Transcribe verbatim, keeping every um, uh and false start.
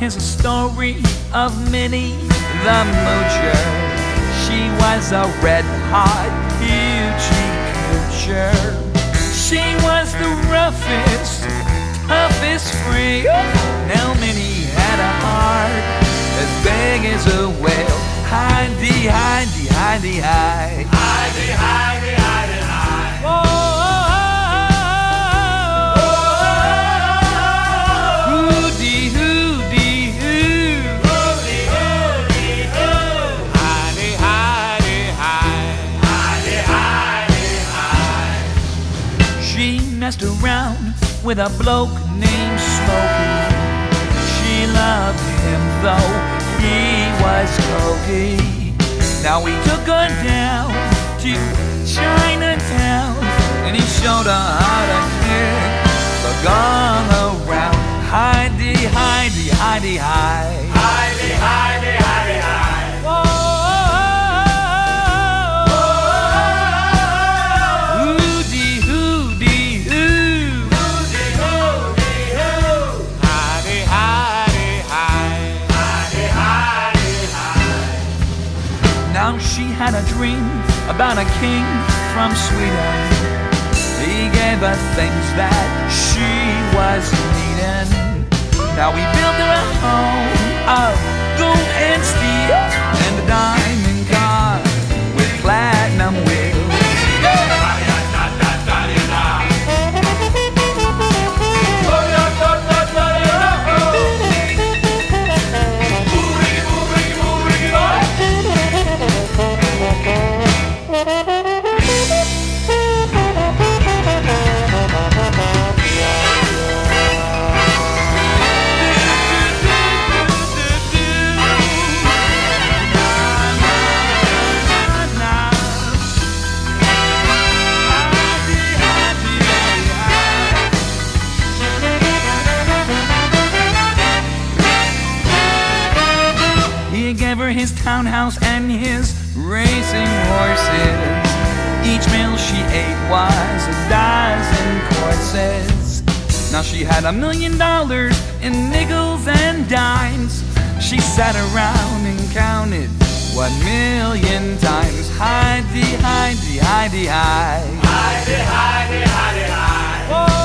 is a story of Minnie the Moocher. She was a red-hot hoochie coocher. She was the roughest, toughest freak. Now Minnie had a heart as big as a whale. Hidey, hidey, hidey, hide. Hidey, hidey, hidey, hide. Oh, hoody, hoody, hoo. Hoody, hoody, hoo. Hidey, hidey, hide. Hidey, hidey, hide. She messed around with a bloke named Smokey. She loved him though he was cokey. Now he took her down to Chinatown, and he showed her how to kick the gong around. Hidey, hidey, hidey, hide. Hidey, hidey, hidey, hide. Whoa, hoody, hoody, hoo. Hoody, hoody, hoo. Hidey, hidey, hide. Hidey, hidey, hide. Now she had a dream about a king from Sweden. He gave her things that she was needing. Now he built her a home of gold and steel and a diamond car with platinum wheels. He gave her his townhouse and his racing horses. Each meal she ate was a dozen courses. Now she had a million dollars in nickels and dimes. She sat around and counted one million times. Hidey, hidey, hidey, hide. Hidey, hidey, hidey, hide. Whoa.